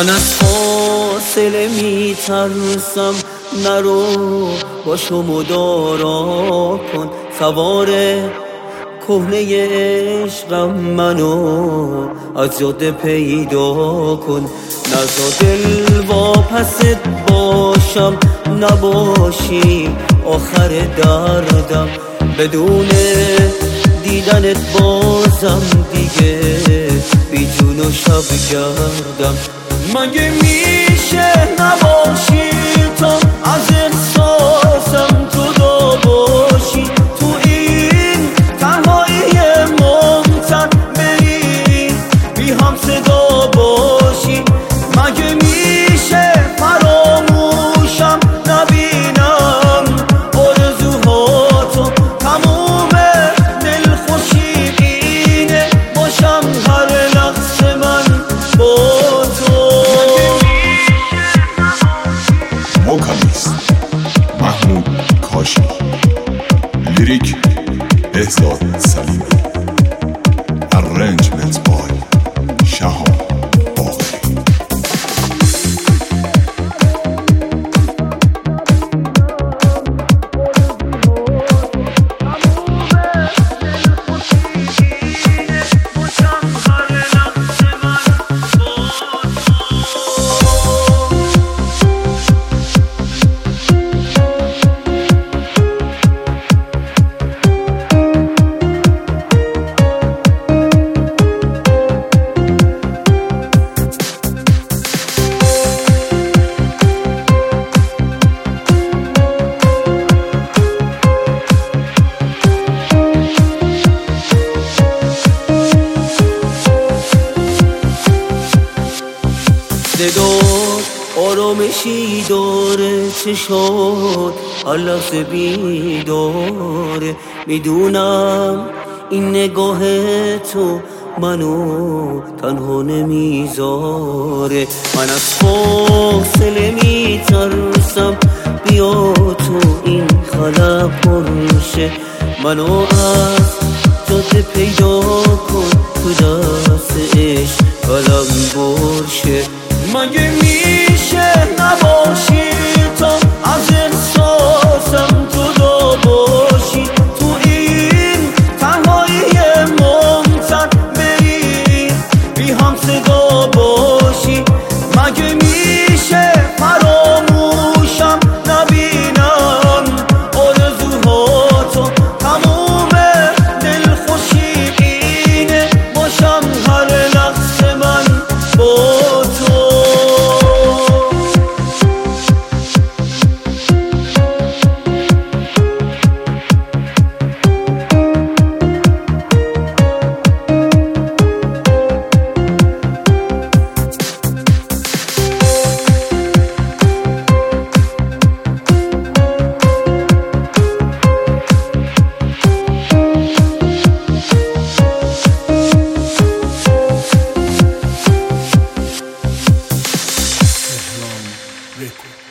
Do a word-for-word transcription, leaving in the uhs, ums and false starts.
من از فاصله میترسم، نرو باشو مدارا کن. سوار کهنه عشقم منو از جاده پیدا کن. نزا دل واپست باشم، نباشی آخر دردم. بدون دیدنت بازم دیگه بی جون و شب گردم. مگه میشه نباشی تو از احساسم جدا باشی؟ تو این تنهایی ممتن بری بی هم صدا باشی. مگه میشه فراموشم نبینم آرزوهاتو؟ تموم دلخوشی اینه باشم هر لحظه من با موکالیست محمود کاشی، لیریک بهزاد سلیمی، ارنجمنت بای شهاب باقری. صدات آرامشی داره، چشات هر لحظه بیداره. میدونم این نگاه تو منو تنها نمیذاره. من از فاصله میترسم، بیا تو این خلا پرشه. منو از جاده پیدا کن، تو دست عشق قلم برشه. مگه میشه نباشی تو از احساسم جدا باشی؟ تو این تنهایی ممتن بری بی هم صدا باشی. مگه میشه فراموشم نبینم آرزوهاتو؟ تموم دلخوشی اینه باشم هر لحظه من با Record.